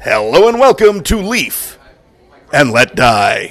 Hello and welcome to Leaf and Let Die.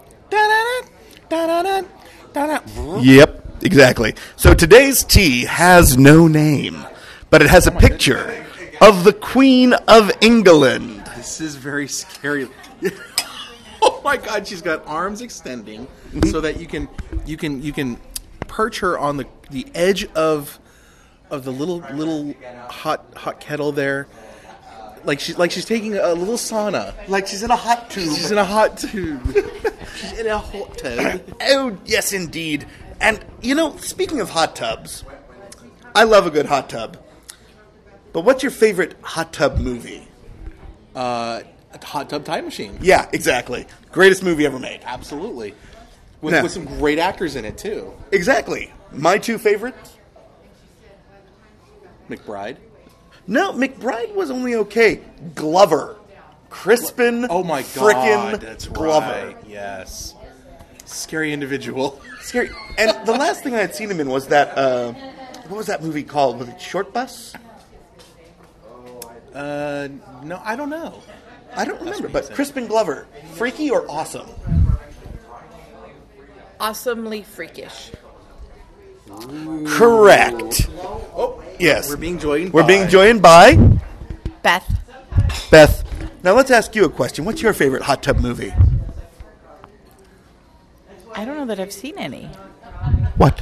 Yep, exactly. So today's tea has no name, but it has a picture of the Queen of England. This is very scary. Oh my God, she's got arms extending so that you can perch her on the edge of the little hot kettle there. Like she's taking a little sauna. Like she's in a hot tube. She's in a hot tube. She's in a hot tub. Oh, yes, indeed. And, speaking of hot tubs, I love a good hot tub. But what's your favorite hot tub movie? Hot Tub Time Machine. Yeah, exactly. Greatest movie ever made. Absolutely. With some great actors in it, too. Exactly. My two favorites? McBride. No, McBride was only okay. Glover. Crispin. Oh my God, frickin' that's Glover. Right. Yes. Scary individual. Scary. And the last thing I had seen him in was that, what was that movie called? Was it Short Bus? No, I don't know. I don't remember, but Crispin Glover. Freaky or awesome? Awesomely freakish. Correct. Oh, yes. We're being joined by Beth. Beth. Now let's ask you a question. What's your favorite hot tub movie? I don't know that I've seen any. What?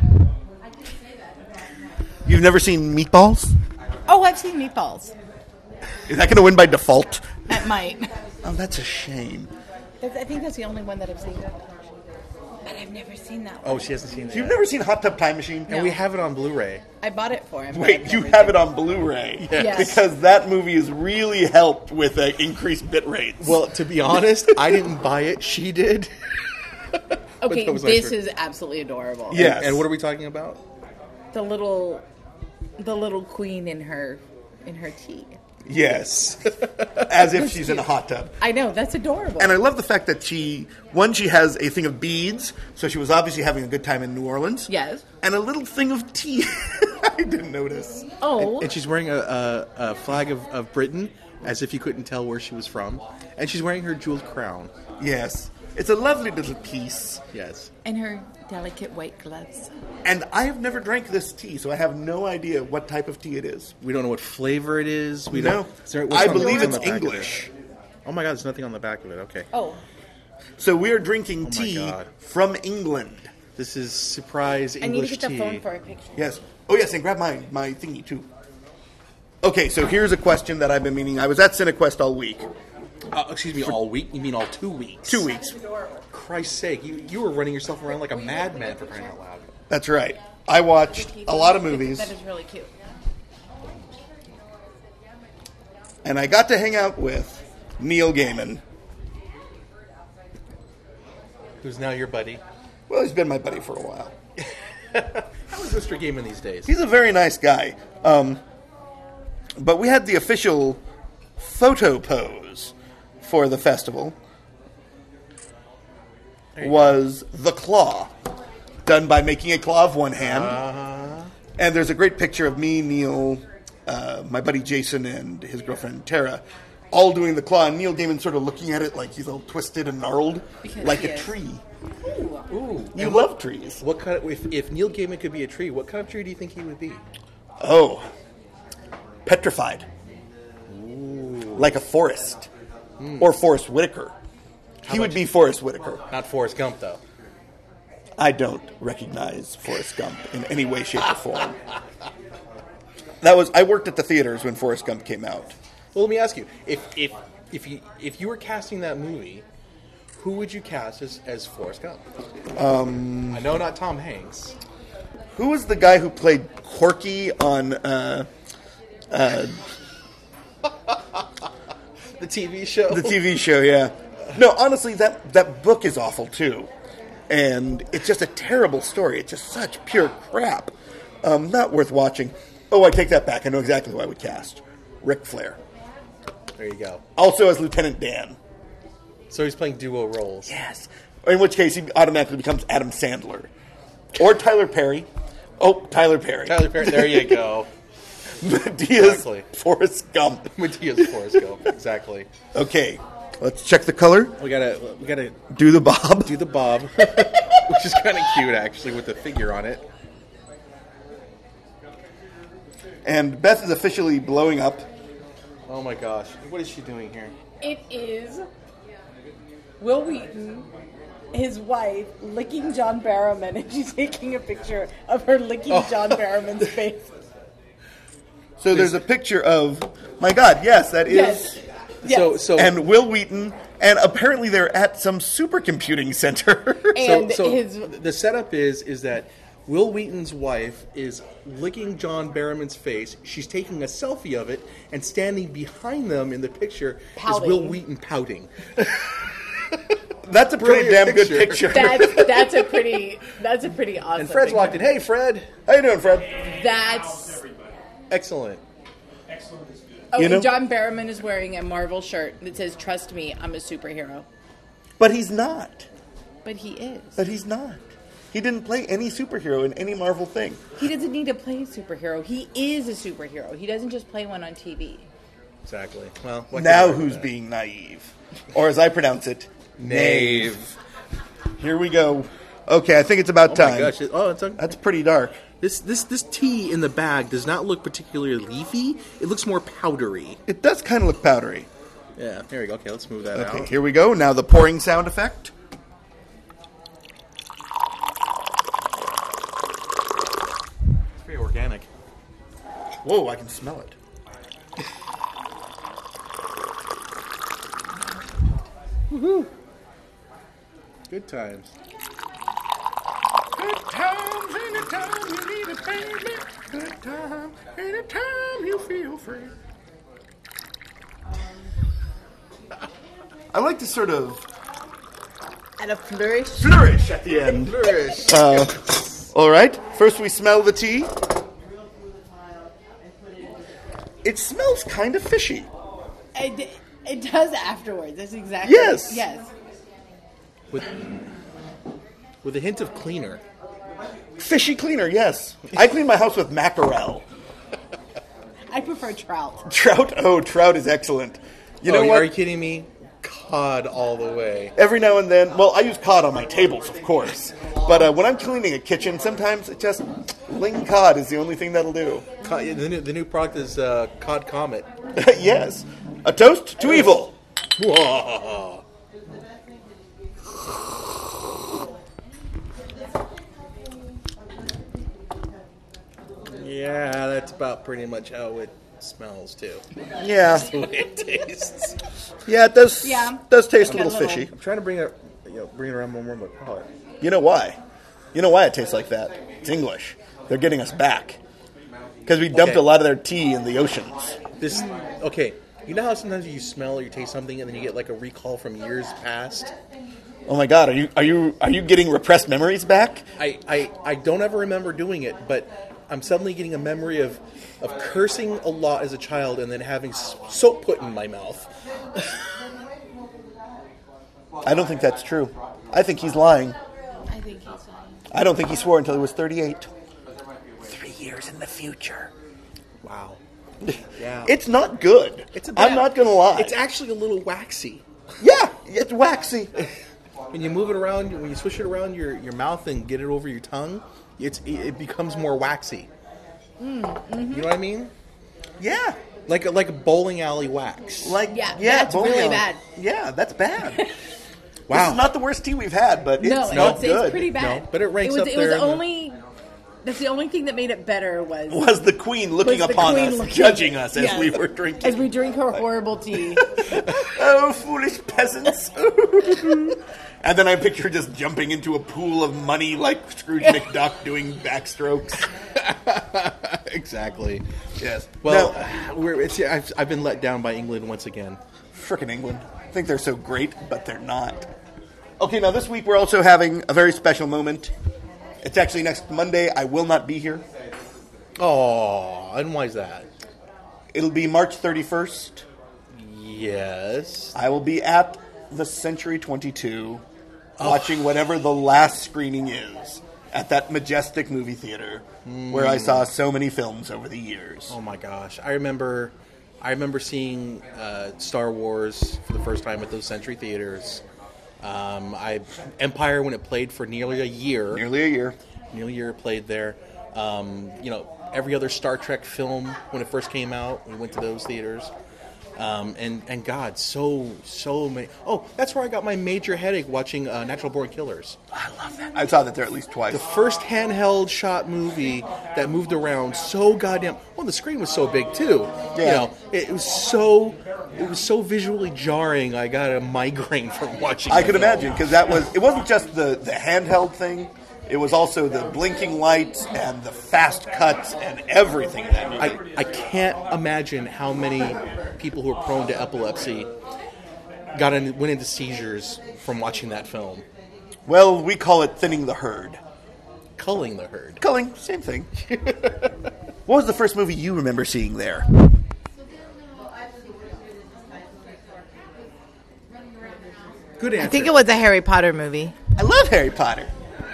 You've never seen Meatballs? Oh, I've seen Meatballs. Is that going to win by default? That might. Oh, that's a shame. I think that's the only one that I've seen. But I've never seen that one. Oh, she hasn't seen it. You've never seen Hot Tub Time Machine? And we have it on Blu-ray. I bought it for him. Wait, you have it on Blu-ray? Yes. Because that movie has really helped with increased bit rates. Well, to be honest, I didn't buy it. She did. Okay, that was this nice. is absolutely adorable. Yeah. Yes. And what are we talking about? The little queen in her tea. Yes. As if she's in a hot tub. I know, that's adorable. And I love the fact that she has a thing of beads, so she was obviously having a good time in New Orleans. Yes. And a little thing of tea. I didn't notice. Oh. And she's wearing a flag of Britain, as if you couldn't tell where she was from. And she's wearing her jeweled crown. Yes. It's a lovely little piece. Yes. And her delicate white gloves. And I have never drank this tea, so I have no idea what type of tea it is. We don't know what flavor it is. We No. don't. I believe it's English. Oh my God, there's nothing on the back of it. Okay. Oh. So we are drinking my tea God. from England. This is surprise I need English to get tea. the phone for a picture. Yes. Oh, yes, and grab my thingy, too. Okay, so here's a question that I've been meaning. I was at CineQuest all week. Excuse me, all week? You mean all 2 weeks? 2 weeks. Christ's sake, you were running yourself around like a madman for crying out loud. That's right. I watched a lot of movies, That is really cute. and I got to hang out with Neil Gaiman. Who's now your buddy? Well, he's been my buddy for a while. How is Mr. Gaiman these days? He's a very nice guy. But we had the official photo pose for the festival. Was the claw, done by making a claw of one hand. And there's a great picture of me, Neil, my buddy Jason, and his girlfriend Tara, all doing the claw, and Neil Gaiman sort of looking at it like he's all twisted and gnarled, Because like he a is. tree. Ooh. You love trees. What kind of, if Neil Gaiman could be a tree, what kind of tree do you think he would be? Oh, petrified. Like a Forrest. Or Forrest Whitaker. He would be Forrest Whitaker. Not Forrest Gump, though. I don't recognize Forrest Gump in any way, shape, or form. I worked at the theaters when Forrest Gump came out. Well, let me ask you: if you were casting that movie, who would you cast as Forrest Gump? I know not Tom Hanks. Who was the guy who played Corky on The TV show. the TV show? Yeah. No, honestly, that book is awful too, and it's just a terrible story. It's just such pure crap. Not worth watching. Oh, I take that back. I know exactly who I would cast. Ric Flair. There you go. Also as Lieutenant Dan. So he's playing duo roles. Yes. In which case, he automatically becomes Adam Sandler. Or Tyler Perry. Oh, Tyler Perry. Tyler Perry. There you go. Medea's Exactly. Forrest Gump. Medea's Forrest Gump. Exactly. Okay, let's check the color. We gotta Do the bob. do the bob, which is kind of cute actually, with the figure on it. And Beth is officially blowing up. Oh my gosh, what is she doing here? It is Will Wheaton, his wife, licking John Barrowman, and she's taking a picture of her licking John Barrowman's face. So there's a picture of, my God, yes, that is. Yes. Yes. So And Will Wheaton, and apparently they're at some supercomputing center. And so his the setup is that Will Wheaton's wife is licking John Barrowman's face. She's taking a selfie of it, and standing behind them in the picture Pouting. is Will Wheaton pouting. That's a pretty Brilliant damn good picture. picture. that's a pretty awesome. And Fred's picture. walked in. Hey, Fred. How you doing, Fred? That's Excellent. oh, You know- and John Barrowman is wearing a Marvel shirt that says "Trust me, I'm a superhero," But he's not. but he is. But he's not. He didn't play any superhero in any Marvel thing. He doesn't need to play a superhero. He is a superhero. He doesn't just play one on TV. Exactly. Well, what Now can I do who's with that? being naive? Or as I pronounce it, Knave. Here we go. Okay, I think it's about Oh time. my gosh! That's pretty dark. This tea in the bag does not look particularly leafy. It looks more powdery. It does kind of look powdery. Yeah. There we go. Okay, let's move that Okay, out. here we go. Now the pouring sound effect. It's very organic. Whoa, I can smell it. Good times. Good times, anytime you need it, baby. Good time, anytime you feel free. I like to sort of And a flourish. flourish at the end. Flourish. All right, first we smell the tea. It smells kind of fishy. It does afterwards. That's exactly. Yes. Yes. With a hint of cleaner. Fishy cleaner, yes. I clean my house with mackerel. I prefer trout. Trout? Oh, trout is excellent. You know what? Are you kidding me? Cod all the way. Every now and then, well, I use cod on my tables, of course. But when I'm cleaning a kitchen, sometimes it just, ling cod is the only thing that'll do. The new product is Cod Comet. Yes. A toast to evil. Whoa. Yeah, that's about pretty much how it smells too. Yeah. The way it tastes. Yeah, it does, Yeah. does taste a Got a little little- fishy. I'm trying to bring it around more of my palate. You know why? You know why it tastes like that? It's English. They're getting us back. Because we dumped Okay. a lot of their tea in the oceans. Okay. You know how sometimes you smell or you taste something and then you get like a recall from years past? Oh my God, are you getting repressed memories back? I don't ever remember doing it, but I'm suddenly getting a memory of cursing a lot as a child and then having soap put in my mouth. I don't think that's true. I think he's lying. I think he's lying. I don't think he swore until he was 38. 3 years in the future. Wow. Yeah. It's not good. I'm not going to lie. It's actually a little waxy. Yeah, it's waxy. When you move it around, when you swish it around your mouth and get it over your tongue, it becomes more waxy. Mm-hmm. You know what I mean? Yeah. Like a bowling alley wax. Yeah, that's bowling really alley. bad. Yeah, that's bad. Wow. This is not the worst tea we've had, but it's not good. It's pretty bad. No, but it ranks was, up it there was in the- only. That's the only thing that made it better was Was the queen looking was the upon queen us, looking- judging us as Yes. we were drinking? as we drink her horrible tea. Oh, foolish peasants. And then I picture just jumping into a pool of money like Scrooge McDuck doing backstrokes. Exactly. Yes. Well, Now, I've been let down by England once again. frickin' England. I think they're so great, but they're not. Okay, now this week we're also having a very special moment. It's actually next Monday. I will not be here. Oh, and why is that? It'll be March 31st. Yes. I will be at the Century 22 watching whatever the last screening is. at that majestic movie theater where I saw so many films over the years. Oh my gosh, I remember seeing Star Wars for the first time at those Century Theaters. Empire, when it played for nearly a year. Nearly a year. Nearly a year it played there. Every other Star Trek film when it first came out, we went to those theaters. And God, so many. Oh, that's where I got my major headache watching Natural Born Killers. I love that. I saw that there at least twice. The first handheld shot movie that moved around so goddamn. Well, the screen was so big too. Yeah. It was so visually jarring. I got a migraine from watching. I could imagine, because it wasn't just the handheld thing. It was also the blinking lights and the fast cuts and everything in that movie. I can't imagine how many people who are prone to epilepsy went into seizures from watching that film. Well, we call it thinning the herd. Culling the herd. Culling, same thing. What was the first movie you remember seeing there? Good answer. I think it was a Harry Potter movie. I love Harry Potter.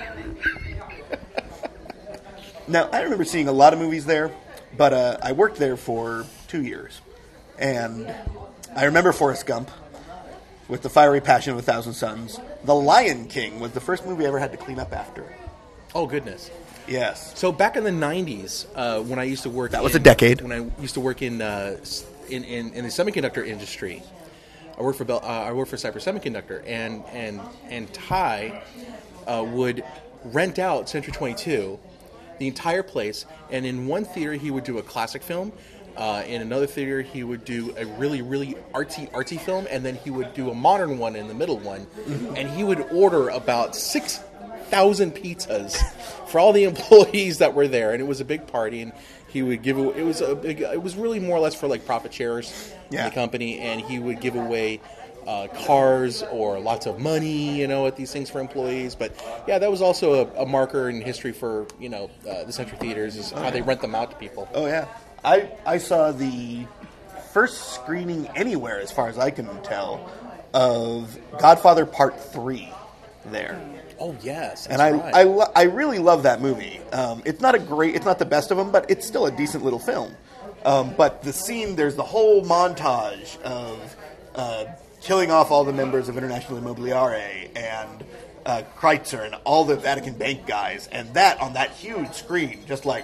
Now, I remember seeing a lot of movies there, but I worked there for 2 years. And I remember Forrest Gump with The Fiery Passion of a Thousand Suns. The Lion King was the first movie I ever had to clean up after. Oh, goodness. Yes. So back in the 90s, when I used to work... That was a decade. When I used to work in the semiconductor industry, I worked for Cypress Semiconductor, and Ty would rent out Century 22, the entire place, and in one theater he would do a classic film, in another theater he would do a really, really artsy film, and then he would do a modern one in the middle one, and he would order about 6,000 pizzas for all the employees that were there, and it was a big party, and he would give it was really more or less for like profit shares in the company, and he would give away cars or lots of money, at these things for employees. But yeah, that was also a marker in history for the Century Theaters, is how they rent them out to people. Oh yeah, I saw the first screening anywhere, as far as I can tell, of Godfather Part 3 there. Oh yes, and I really love that movie. It's not the best of them, but it's still a decent little film. But the scene, there's the whole montage of killing off all the members of International Immobiliare and Kreitzer and all the Vatican Bank guys, and that on that huge screen, just like...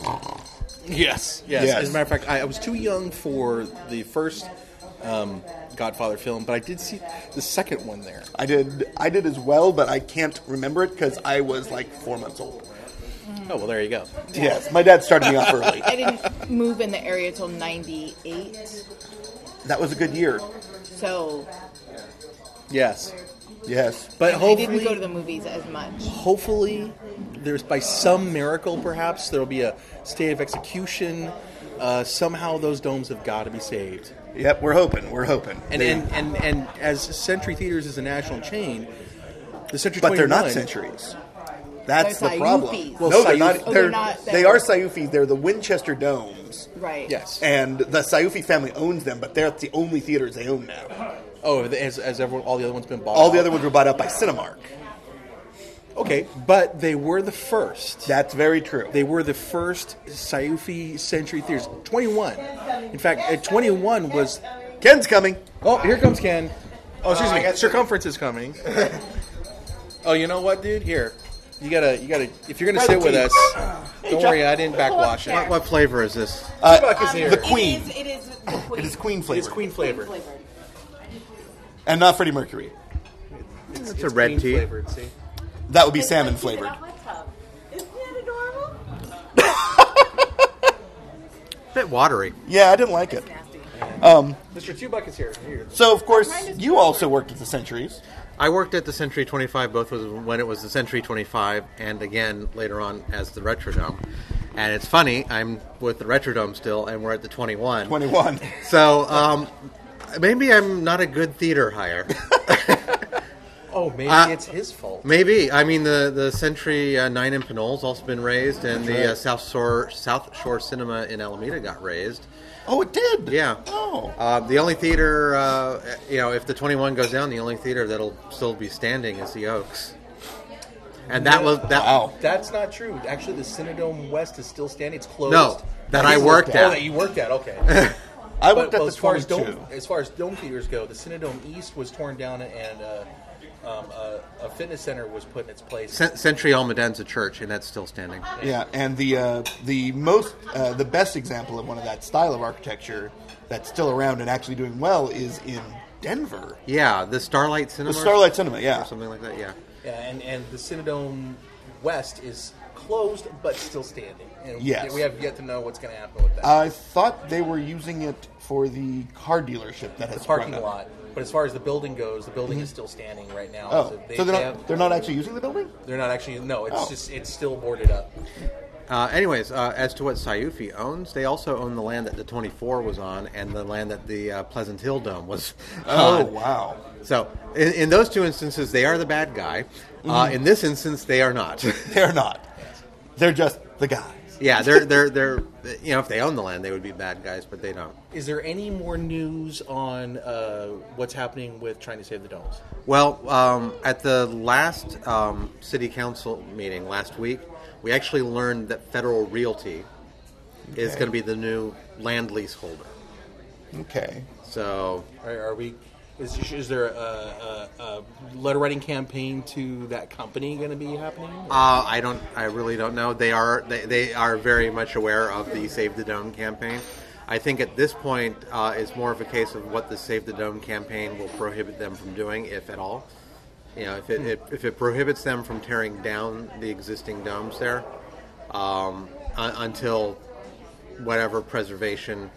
Yes. As a matter of fact, I was too young for the first Godfather film, but I did see the second one there. I did as well, but I can't remember it because I was like 4 months old. Oh, well, there you go. Yes, my dad started me off early. I didn't move in the area till 98. That was a good year. So... Yes. But I didn't go to the movies as much. Hopefully, there's by some miracle, perhaps, there will be a state of execution. Somehow those domes have got to be saved. Yep, we're hoping. And as Century Theaters is a national chain, the Century 21... But they're not Centuries. That's the problem. Well, no, they're not. They are Sciufi. They're the Winchester Domes. Right. Yes. And the Sciufi family owns them, but they're the only theaters they own now. Oh, has all the other ones been bought All the other ones were bought up by Cinemark. Okay, but they were the first. That's very true. They were the first Sciufi Century Theaters. 21. In fact, 21 was... Ken's coming. Oh, here comes Ken. Oh, excuse me. Circumference is coming. Oh, you know what, dude? Here. You gotta. If you're gonna sit with us, don't worry, I didn't backwash it. What flavor is this? The Queen. It is the Queen. It is Queen flavored. It's Queen flavored. And not Freddie Mercury. It's a red tea. Flavored, see? That would be salmon flavored. Isn't that adorable? Bit watery. Yeah, I didn't like it. Mr. Two Buckets here. So, of course, you also worked at the Centuries. I worked at the Century 25, both when it was the Century 25 and again later on as the Retrodome. And it's funny, I'm with the Retrodome still, and we're at the 21. 21. So, maybe I'm not a good theater hire. Oh, maybe it's his fault. Maybe. I mean, the Century 9 in Pinol's also been raised, and the South Shore Cinema in Alameda got raised. Oh, it did? Yeah. Oh. The only theater, if the 21 goes down, the only theater that'll still be standing is the Oaks. And that was that. Wow. That's not true. Actually, the Cinedome West is still standing. It's closed. No, that I worked Oh, at. that you worked at. Okay. I worked at the as far as 22. dome theaters go, the Cinedome East was torn down, and a fitness center was put in its place. Century Almaden's a church, and that's still standing. Yeah, and the best example of one of that style of architecture that's still around and actually doing well is in Denver. Yeah, the Starlight Cinema. The Starlight Cinema, yeah. Or something like that, yeah. Yeah, and the Cinedome West is closed but still standing. And Yes. we have yet to know what's going to happen with that. I thought they were using it for the car dealership that has the parking sprung up. lot. But as far as the building goes, the building is still standing right now. Oh, so they're not actually using the building? they're not actually. No, it's Oh. just it's still boarded up. Anyways, as to what Sayufi owns, they also own the land that the 24 was on and the land that the Pleasant Hill Dome was Oh, on. wow. So, in those two instances, they are the bad guy. In this instance, they are not. They're not. They're just the guys. Yeah, they're if they own the land, they would be bad guys, but they don't. Is there any more news on what's happening with trying to save the domes? Well, at the last city council meeting last week, we actually learned that Federal Realty is going to be the new land lease holder. Okay. So, Are we? Is there a letter writing campaign to that company going to be happening? I really don't know. They are very much aware of the Save the Dome campaign. I think at this point it's more of a case of what the Save the Dome campaign will prohibit them from doing, if at all. If it prohibits them from tearing down the existing domes there until whatever preservation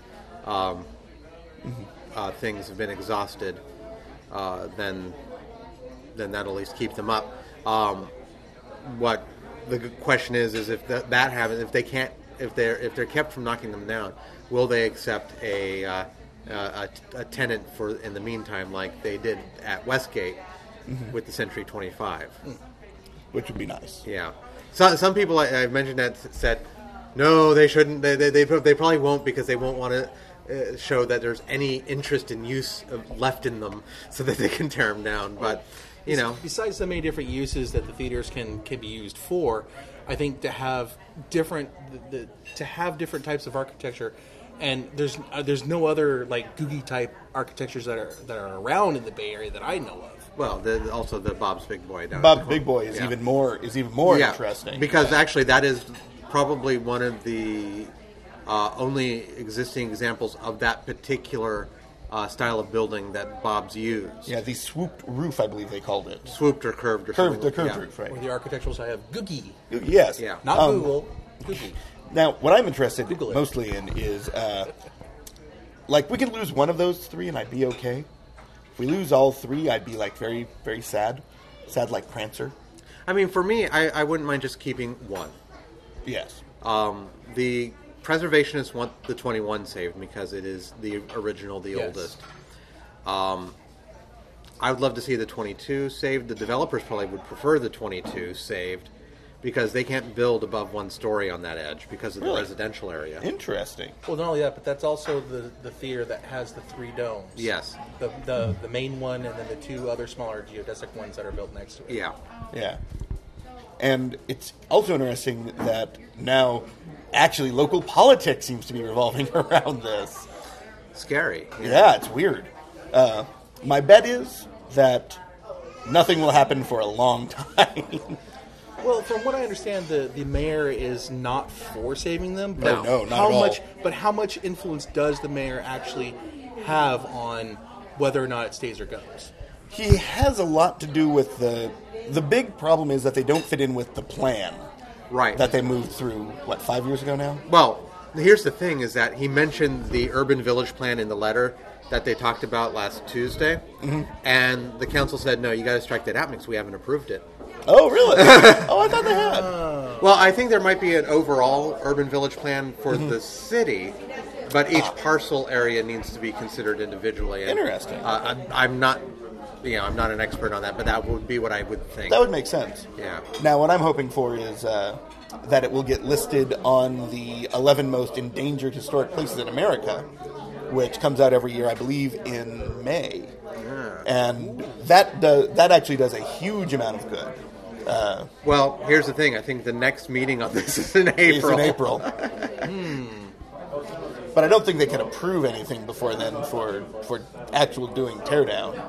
things have been exhausted, then that'll at least keep them up. What the question is if that happens, if they're kept from knocking them down, will they accept a tenant for in the meantime, like they did at Westgate with the Century 25? Which would be nice. Yeah. So some people I mentioned that said, no, they shouldn't. They probably won't because they won't want to show that there's any interest in use left in them, so that they can tear them down. But besides the many different uses that the theaters can be used for, I think to have different types of architecture, and there's no other like Googie type architectures that are around in the Bay Area that I know of. Well, also the Bob's Big Boy down. Bob's Big Boy is even more Yeah, interesting because actually that is probably one of the only existing examples of that particular style of building that Bob's used. Yeah, the swooped roof, I believe they called it. Swooped or curved or Curved, the something. curved Yeah. roof, right? Or the architectural side have Googie, Yes. Yeah. not Google, Googie. Now, what I'm interested Google it. mostly in is, we could lose one of those three and I'd be okay. If we lose all three, I'd be, very, very sad. Sad like Prancer. I mean, for me, I wouldn't mind just keeping one. Yes. The preservationists want the 21 saved because it is the original, the Yes. oldest. I would love to see the 22 saved. The developers probably would prefer the 22 saved because they can't build above one story on that edge because of the Really? residential area. Interesting. Well, not only that, but that's also the theater that has the three domes. Yes. The main one and then the two other smaller geodesic ones that are built next to it. Yeah. Yeah. And it's also interesting that now actually local politics seems to be revolving around this. Scary. Yeah, it's weird. My bet is that nothing will happen for a long time. Well, from what I understand, the mayor is not for saving them. But No, not how at all. much? But how much influence does the mayor actually have on whether or not it stays or goes? He has a lot to do with the big problem is that they don't fit in with the plan Right. that they moved through, 5 years ago now? Well, here's the thing: is that he mentioned the urban village plan in the letter that they talked about last Tuesday, and the council said, "No, you got to strike that out because we haven't approved it." Oh, really? Oh, I thought they had. Well, I think there might be an overall urban village plan for the city, but each parcel area needs to be considered individually. And, Interesting. I'm not, I'm not an expert on that, but that would be what I would think. That would make sense. Yeah. Now, what I'm hoping for is that it will get listed on the 11 most endangered historic places in America, which comes out every year, I believe, in May. And that actually does a huge amount of good. Well, here's the thing. I think the next meeting on this is in April. Is in April. But I don't think they can approve anything before then for actual doing teardown.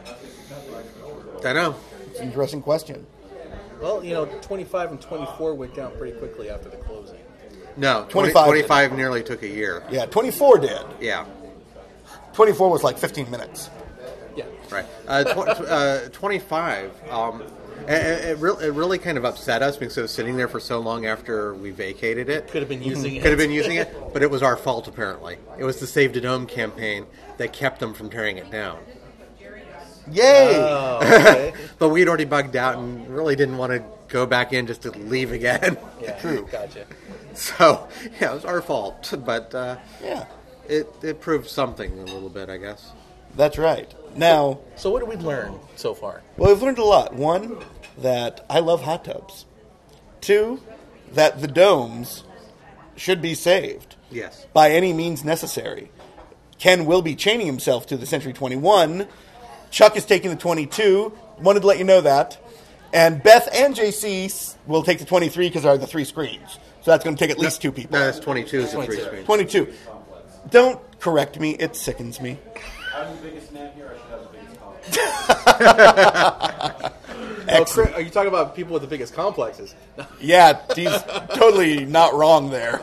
I know. It's an interesting question. Well, 25 and 24 went down pretty quickly after the closing. No, 25 25 nearly took a year. Yeah, 24 did. Yeah. 24 was like 15 minutes. Yeah. Right. 25. It really kind of upset us because it was sitting there for so long after we vacated it. Could have been using it. Could have been using it, but it was our fault apparently. It was the Save the Dome campaign that kept them from tearing it down. Yay! Oh, okay. But we'd already bugged out and really didn't want to go back in just to leave again. Yeah, True. Gotcha. So, yeah, it was our fault. But Yeah, it proved something a little bit, I guess. that's right. Now, So what did we learn so far? well, we've learned a lot. One, that I love hot tubs. Two, that the domes should be saved Yes. by any means necessary. Ken will be chaining himself to the Century 21. Chuck is taking the 22. Wanted to let you know that. And Beth and JC will take the 23 because there are the 3 screens. So that's going to take at least 2 people. No, that's 22 is the 3 screen. 22. Don't correct me. It sickens me. I'm the biggest man here. I should have the biggest comment. Excellent. Are you talking about people with the biggest complexes? Yeah, he's totally not wrong there.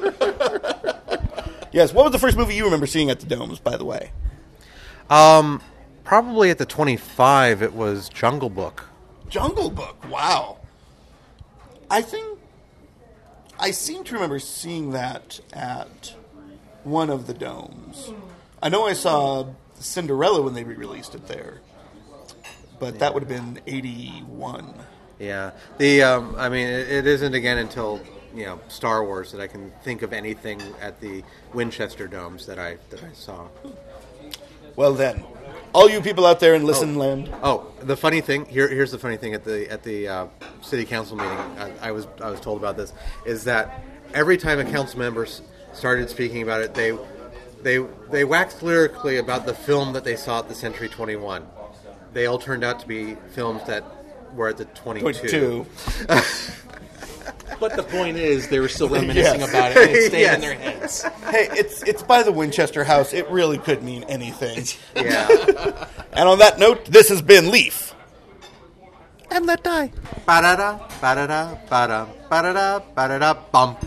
Yes, what was the first movie you remember seeing at the Domes, by the way? Probably at the 25, it was Jungle Book. Jungle Book, wow. I seem to remember seeing that at one of the Domes. I know I saw Cinderella when they re-released it there, but that would have been 81. Yeah. It isn't again until Star Wars that I can think of anything at the Winchester Domes that I saw. Well then, all you people out there in Listen Land. Oh, the funny thing here's the funny thing at the city council meeting. I was told about this is that every time a council member started speaking about it, they waxed lyrically about the film that they saw at the Century 21. They all turned out to be films that were at the 22. But the point is, they were still reminiscing Yes. about it, and it stayed Yes. in their heads. Hey, it's by the Winchester House. It really could mean anything. Yeah. And on that note, this has been Leaf. And Let Die. Ba-da-da, ba-da-da, ba-da, ba-da-da, ba-da-da, bump.